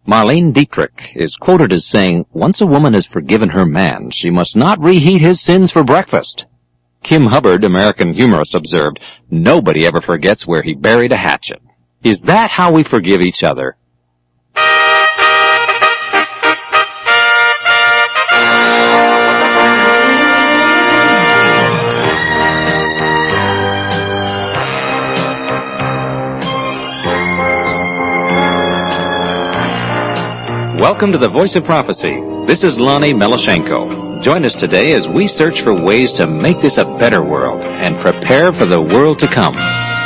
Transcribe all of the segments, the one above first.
Marlene Dietrich is quoted as saying, "Once a woman has forgiven her man, she must not reheat his sins for breakfast." Kim Hubbard, American humorist, observed, "Nobody ever forgets where he buried a hatchet." Is that how we forgive each other? Welcome to the Voice of Prophecy. This is Lonnie Melashenko. Join us today as we search for ways to make this a better world and prepare for the world to come.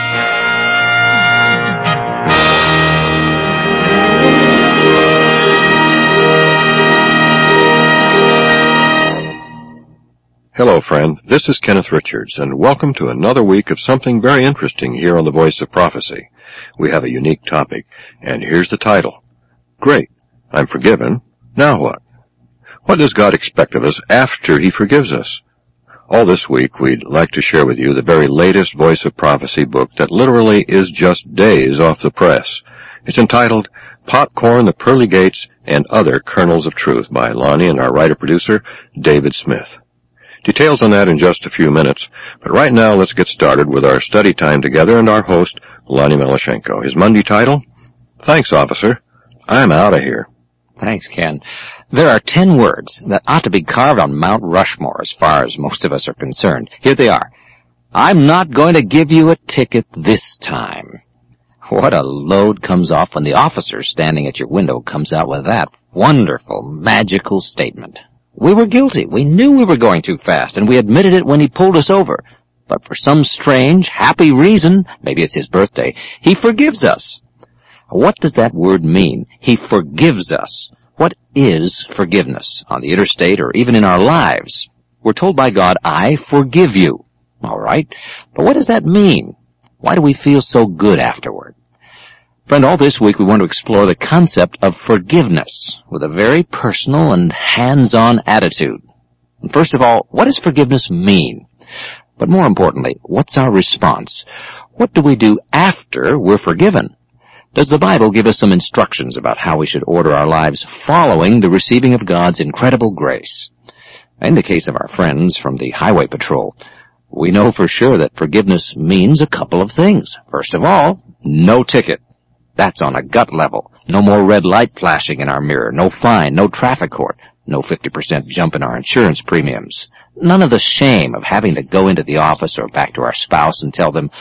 Hello, friend. This is Kenneth Richards, and welcome to another week of something very interesting here on the Voice of Prophecy. We have a unique topic, and here's the title. Great. I'm forgiven. Now what? What does God expect of us after He forgives us? All this week, we'd like to share with you the very latest Voice of Prophecy book that literally is just days off the press. It's entitled Popcorn, the Pearly Gates, and Other Kernels of Truth by Lonnie and our writer-producer, David Smith. Details on that in just a few minutes, but right now let's get started with our study time together and our host, Lonnie Melashenko. His Monday title? Thanks, Officer. I'm out of here. Thanks, Ken. There are 10 words that ought to be carved on Mount Rushmore as far as most of us are concerned. Here they are. I'm not going to give you a ticket this time. What a load comes off when the officer standing at your window comes out with that wonderful, magical statement. We were guilty. We knew we were going too fast, and we admitted it when he pulled us over. But for some strange, happy reason, maybe it's his birthday, he forgives us. What does that word mean? He forgives us. What is forgiveness on the interstate or even in our lives? We're told by God, I forgive you. All right, but what does that mean? Why do we feel so good afterward? Friend, all this week we want to explore the concept of forgiveness with a very personal and hands-on attitude. And first of all, what does forgiveness mean? But more importantly, what's our response? What do we do after we're forgiven? Does the Bible give us some instructions about how we should order our lives following the receiving of God's incredible grace? In the case of our friends from the Highway Patrol, we know for sure that forgiveness means a couple of things. First of all, no ticket. That's on a gut level. No more red light flashing in our mirror. No fine. No traffic court. No 50% jump in our insurance premiums. None of the shame of having to go into the office or back to our spouse and tell them,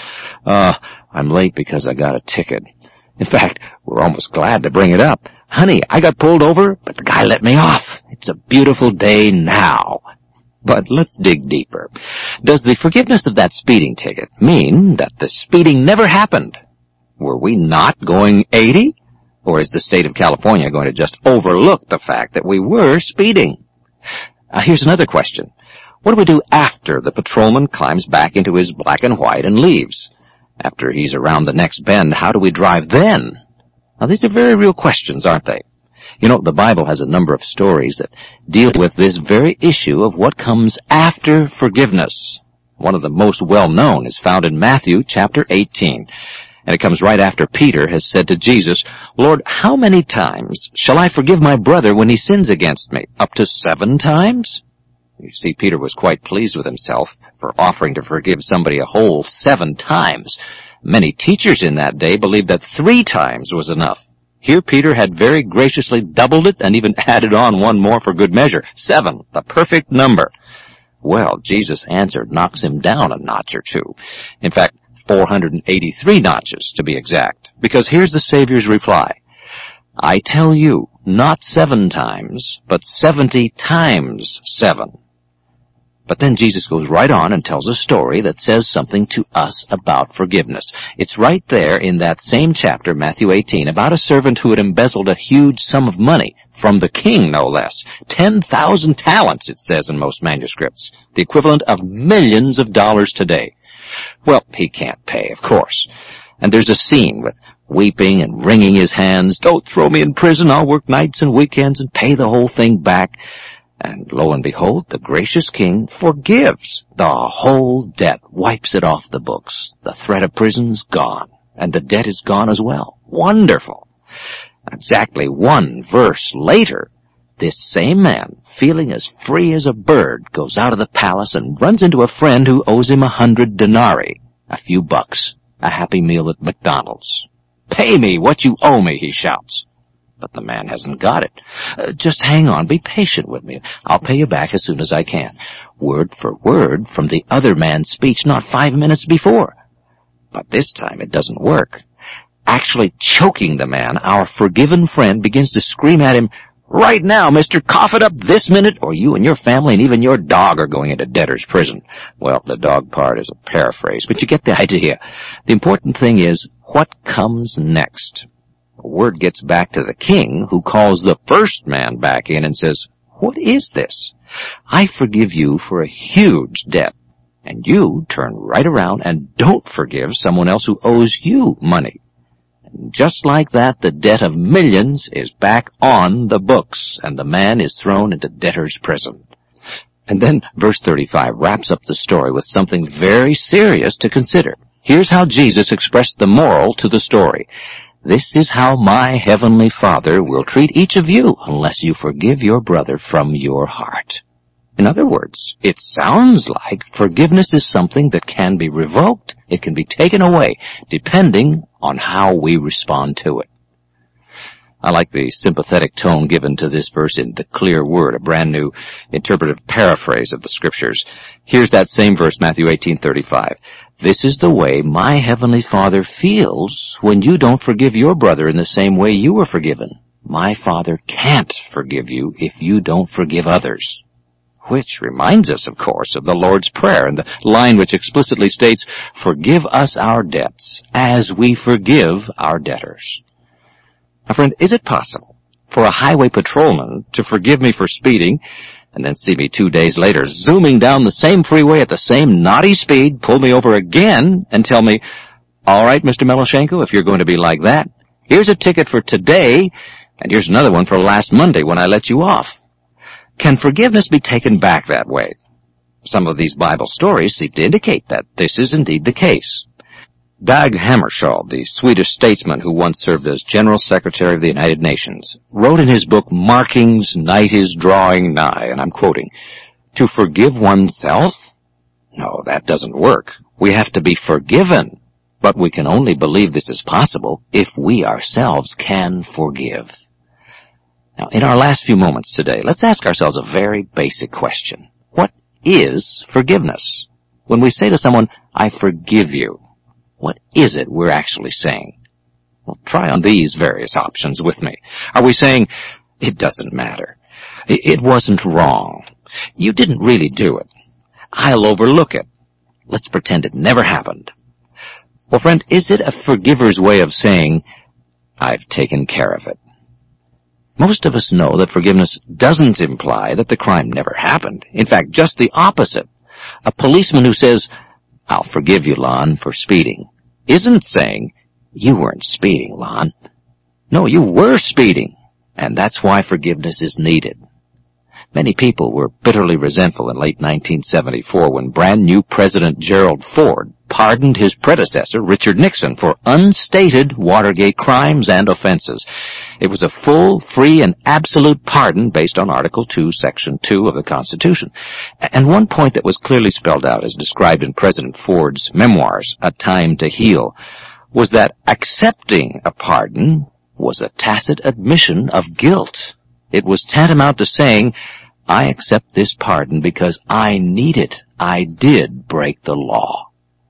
I'm late because I got a ticket. In fact, we're almost glad to bring it up. Honey, I got pulled over, but the guy let me off. It's a beautiful day now. But let's dig deeper. Does the forgiveness of that speeding ticket mean that the speeding never happened? Were we not going 80? Or is the state of California going to just overlook the fact that we were speeding? Here's another question. What do we do after the patrolman climbs back into his black and white and leaves? After he's around the next bend, how do we drive then? Now, these are very real questions, aren't they? You know, the Bible has a number of stories that deal with this very issue of what comes after forgiveness. One of the most well-known is found in Matthew chapter 18. And it comes right after Peter has said to Jesus, Lord, how many times shall I forgive my brother when he sins against me? Up to 7 times? You see, Peter was quite pleased with himself for offering to forgive somebody a whole 7 times. Many teachers in that day believed that 3 times was enough. Here Peter had very graciously doubled it and even added on one more for good measure. 7, the perfect number. Well, Jesus' answer knocks him down a notch or two. In fact, 483 notches to be exact. Because here's the Savior's reply. I tell you, not 7 times, but 70 times 7. But then Jesus goes right on and tells a story that says something to us about forgiveness. It's right there in that same chapter, Matthew 18, about a servant who had embezzled a huge sum of money from the king, no less. 10,000 talents, it says in most manuscripts, the equivalent of millions of dollars today. Well, he can't pay, of course. And there's a scene with weeping and wringing his hands. Don't throw me in prison. I'll work nights and weekends and pay the whole thing back. And lo and behold, the gracious king forgives the whole debt, wipes it off the books. The threat of prison's gone, and the debt is gone as well. Wonderful. Exactly one verse later, this same man, feeling as free as a bird, goes out of the palace and runs into a friend who owes him 100 denarii, a few bucks, a happy meal at McDonald's. "Pay me what you owe me," he shouts. But the man hasn't got it. "Just hang on, be patient with me. I'll pay you back as soon as I can." Word for word from the other man's speech not 5 minutes before. But this time it doesn't work. Actually choking the man, our forgiven friend begins to scream at him, "Right now, mister, cough it up this minute, or you and your family and even your dog are going into debtor's prison." Well, the dog part is a paraphrase, but you get the idea. The important thing is what comes next. Word gets back to the king, who calls the first man back in and says, "What is this? I forgive you for a huge debt, and you turn right around and don't forgive someone else who owes you money." And just like that, the debt of millions is back on the books, and the man is thrown into debtor's prison. And then verse 35 wraps up the story with something very serious to consider. Here's how Jesus expressed the moral to the story. "This is how my heavenly Father will treat each of you unless you forgive your brother from your heart." In other words, it sounds like forgiveness is something that can be revoked. It can be taken away, depending on how we respond to it. I like the sympathetic tone given to this verse in The Clear Word, a brand new interpretive paraphrase of the Scriptures. Here's that same verse, Matthew 18:35. "This is the way my heavenly Father feels when you don't forgive your brother in the same way you were forgiven. My Father can't forgive you if you don't forgive others." Which reminds us, of course, of the Lord's Prayer and the line which explicitly states, "Forgive us our debts as we forgive our debtors." Now, friend, is it possible for a highway patrolman to forgive me for speeding and then see me 2 days later zooming down the same freeway at the same naughty speed, pull me over again, and tell me, "All right, Mr. Meloshenko, if you're going to be like that, here's a ticket for today, and here's another one for last Monday when I let you off"? Can forgiveness be taken back that way? Some of these Bible stories seem to indicate that this is indeed the case. Dag Hammarskjöld, the Swedish statesman who once served as General Secretary of the United Nations, wrote in his book, Markings, Night is Drawing Nigh, and I'm quoting, "To forgive oneself? No, that doesn't work. We have to be forgiven, but we can only believe this is possible if we ourselves can forgive." Now, in our last few moments today, let's ask ourselves a very basic question. What is forgiveness? When we say to someone, "I forgive you," what is it we're actually saying? Well, try on these various options with me. Are we saying, "It doesn't matter. It wasn't wrong. You didn't really do it. I'll overlook it. Let's pretend it never happened"? Well, friend, is it a forgiver's way of saying, "I've taken care of it"? Most of us know that forgiveness doesn't imply that the crime never happened. In fact, just the opposite. A policeman who says, "I'll forgive you, Lon, for speeding," isn't saying, "You weren't speeding, Lon." No, you were speeding, and that's why forgiveness is needed. Many people were bitterly resentful in late 1974 when brand new President Gerald Ford pardoned his predecessor, Richard Nixon, for unstated Watergate crimes and offenses. It was a full, free, and absolute pardon based on Article 2, Section 2 of the Constitution. And one point that was clearly spelled out, as described in President Ford's memoirs, A Time to Heal, was that accepting a pardon was a tacit admission of guilt. It was tantamount to saying, "I accept this pardon because I need it. I did break the law."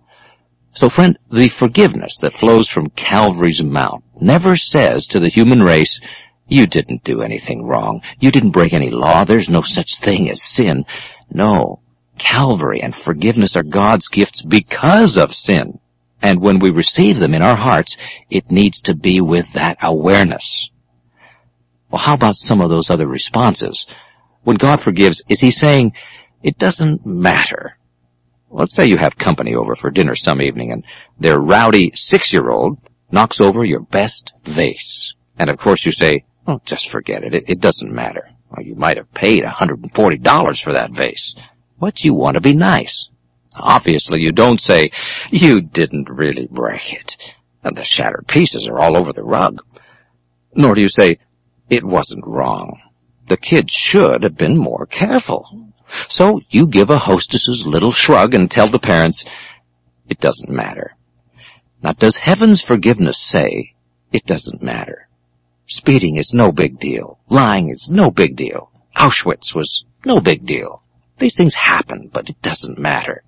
So, friend, the forgiveness that flows from Calvary's Mount never says to the human race, "You didn't do anything wrong. You didn't break any law. There's no such thing as sin." No, Calvary and forgiveness are God's gifts because of sin. And when we receive them in our hearts, it needs to be with that awareness. Well, how about some of those other responses? When God forgives, is he saying, "It doesn't matter"? Let's say you have company over for dinner some evening and their rowdy 6-year-old knocks over your best vase. And of course you say, "Oh, just forget it. It doesn't matter." Well, you might have paid $140 for that vase. But you want to be nice. Obviously you don't say, "You didn't really break it, and the shattered pieces are all over the rug." Nor do you say, it wasn't wrong. The kids should have been more careful. So you give a hostess's little shrug and tell the parents, it doesn't matter. Now, does heaven's forgiveness say, it doesn't matter? Speeding is no big deal. Lying is no big deal. Auschwitz was no big deal. These things happen, but it doesn't matter.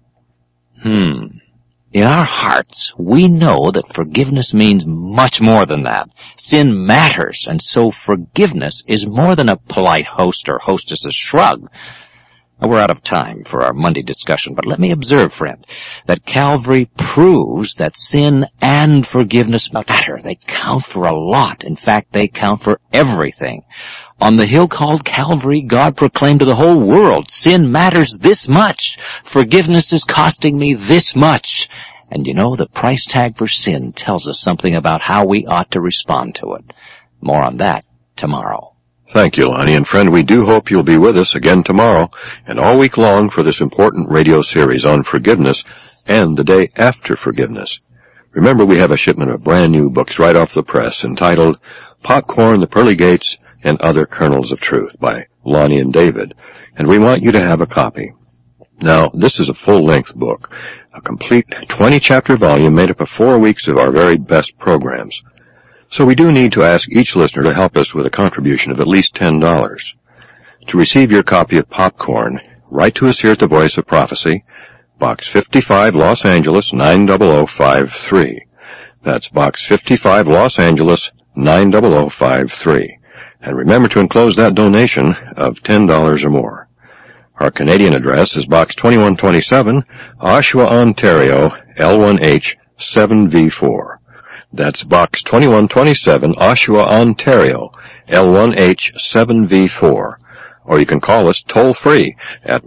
In our hearts, we know that forgiveness means much more than that. Sin matters, and so forgiveness is more than a polite host or hostess's shrug. Now, we're out of time for our Monday discussion, but let me observe, friend, that Calvary proves that sin and forgiveness matter. They count for a lot. In fact, they count for everything. On the hill called Calvary, God proclaimed to the whole world, sin matters this much. Forgiveness is costing me this much. And you know, the price tag for sin tells us something about how we ought to respond to it. More on that tomorrow. Thank you, Lonnie. And friend, we do hope you'll be with us again tomorrow and all week long for this important radio series on forgiveness and the day after forgiveness. Remember, we have a shipment of brand new books right off the press entitled Popcorn, the Pearly Gates, and Other Kernels of Truth by Lonnie and David, and we want you to have a copy. Now, this is a full-length book, a complete 20-chapter volume made up of 4 weeks of our very best programs. So we do need to ask each listener to help us with a contribution of at least $10. To receive your copy of Popcorn, write to us here at the Voice of Prophecy, Box 55, Los Angeles, 90053. That's Box 55, Los Angeles, 90053. And remember to enclose that donation of $10 or more. Our Canadian address is Box 2127, Oshawa, Ontario, L1H 7V4. That's Box 2127, Oshawa, Ontario, L1H 7V4. Or you can call us toll-free at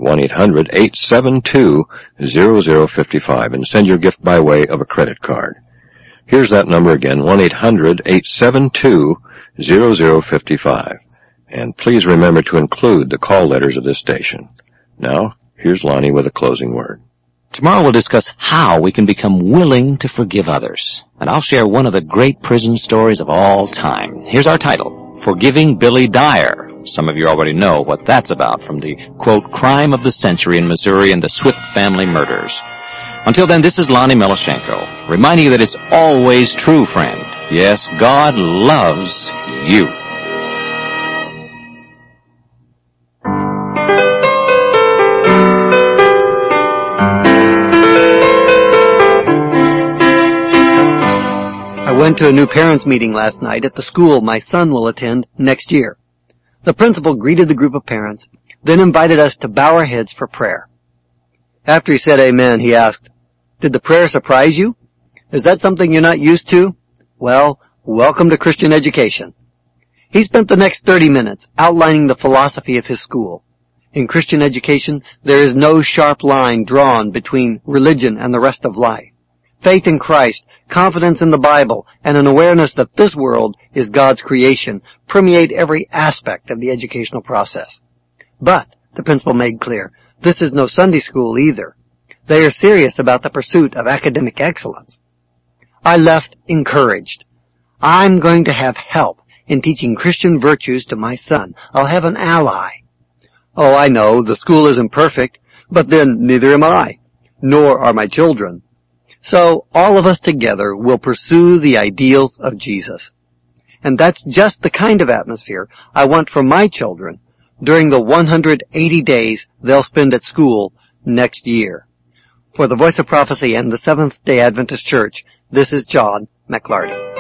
1-800-872-0055 and send your gift by way of a credit card. Here's that number again, 1-800-872-0055. And please remember to include the call letters of this station. Now, here's Lonnie with a closing word. Tomorrow we'll discuss how we can become willing to forgive others. And I'll share one of the great prison stories of all time. Here's our title, Forgiving Billy Dyer. Some of you already know what that's about from the, quote, crime of the century in Missouri and the Swift family murders. Until then, this is Lonnie Melashenko, reminding you that it's always true, friend. Yes, God loves you. I went to a new parents' meeting last night at the school my son will attend next year. The principal greeted the group of parents, then invited us to bow our heads for prayer. After he said amen, he asked, "Did the prayer surprise you? Is that something you're not used to? Well, welcome to Christian education." He spent the next 30 minutes outlining the philosophy of his school. In Christian education, there is no sharp line drawn between religion and the rest of life. Faith in Christ, confidence in the Bible, and an awareness that this world is God's creation permeate every aspect of the educational process. But, the principal made clear, this is no Sunday school either. They are serious about the pursuit of academic excellence. I left encouraged. I'm going to have help in teaching Christian virtues to my son. I'll have an ally. Oh, I know, the school isn't perfect, but then neither am I, nor are my children. So all of us together will pursue the ideals of Jesus. And that's just the kind of atmosphere I want for my children during the 180 days they'll spend at school next year. For the Voice of Prophecy and the Seventh-day Adventist Church, this is John McLarty.